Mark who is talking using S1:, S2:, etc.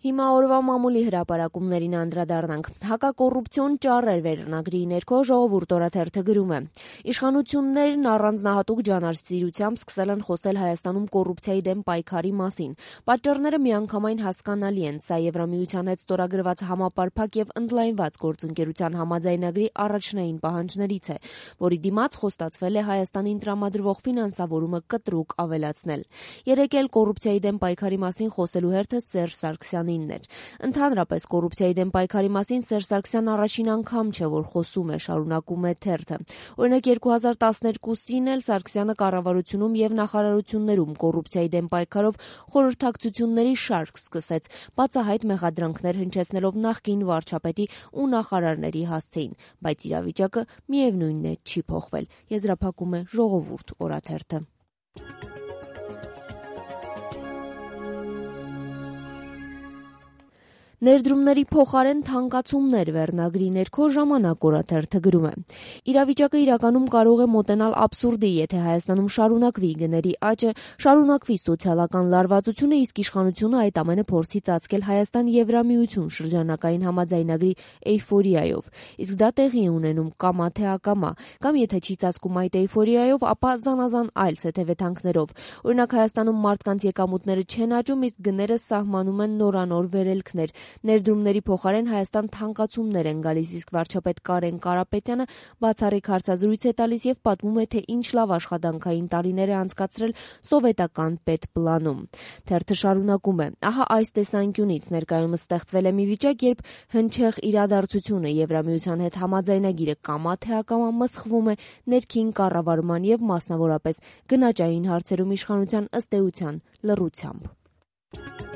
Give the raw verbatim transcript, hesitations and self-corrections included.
S1: Հիմա օրվա մամուլի հրապարակումներին անդրադառնանք։ Հակակոռուպցիոն ճառեր վերնագրի ներքո Ժողովուրդ օրաթերթը գրում է. Իշխանություններն առանձնահատուկ ջանասիրությամբ սկսել են խոսել Հայաստանում կոռուպցիայի դեմ պայքարի մասին։ Պատճառները միանգամայն հասկանալի են, սա Եվրամիության հետ ստորագրված համապարփակ եւ ընդլայնված գործընկերության համաձայնագրի առաջնային պահանջներից է, որի դիմաց խոստացվել է Հայաստանին տրամադրվող ֆինանսավորումը կտրուկ ավելացնել։ Երեկ էլ կոռուպցիայի դեմ պայքարի մասին խոսելու հերթը Սերժ Սարգսյանինն էր։ Ընդհանրապես կոռուպցիայի դեմ պայքարի մասին Սերժ Սարգսյանն առաջին անգամ չէ, որ խոսում է, շարունակում է թերթը։ Օրինակ երկու հազար տասներկուսին էլ Սարգսյանը կառավարությունում եւ նախարարություններում կոռուպցիայի դեմ պայքարով խորհրդակցությունների շարք սկսեց, բացահայտ մեղադրանքներ հնչեցնելով նախկին վարչապետի ու նախարարների հասցեին, բայց իրավիճակը միևնույնն է չի փոխվել, եզրափակում է Ժողովուրդ օրաթերթը։ Ներդրումների փոխարեն թանկացումներ վերնագրի ներքո Ժամանակ օրաթերթը գրում է. Իրավիճակը իրականում կարող է մոտենալ աբսուրդի, եթե Հայաստանում շարունակվի գների աճը, շարունակվի սոցիալական լարվածությունը, իսկ իշխանությունը այդ ամենը փորձի ծածկել Հայաստան-Եվրամիություն շրջանակային համաձայնագրի էյֆորիայով։ Իսկ դա տեղի է ունենում կամա թե ակամա, կամ եթե չի ծածկում այդ էյֆորիայով, ապա զանազան այլ սեթևեթանքներով։ Օրինակ Հայաստանում մարդկանց եկամուտները չեն աճում, իսկ գները սահմանում են նորանոր վերելքներ։ Ներդրումների փոխարեն Հայաստան թանկացումներ են գալիս, իսկ վարչապետ Կարեն Կարապետյանը բացառիկ հարցազրույց է տալիս եւ պատմում է, թե ինչ լավ աշխատանքային տարիներ է անցկացրել սովետական պետպլանում։ Թերթը շարունակում է. ահա այս տեսանկյունից ներկայումս ստեղծվել է մի վիճակ, երբ հնչեղ իրադարձությունը Եվրամիության հետ համաձայնագիրը կամա թե ակամա մսխվում է ներքին կառավարման եւ մասնավորապես գնաճային հարցերում իշխանության ըստ էության լռությամբ։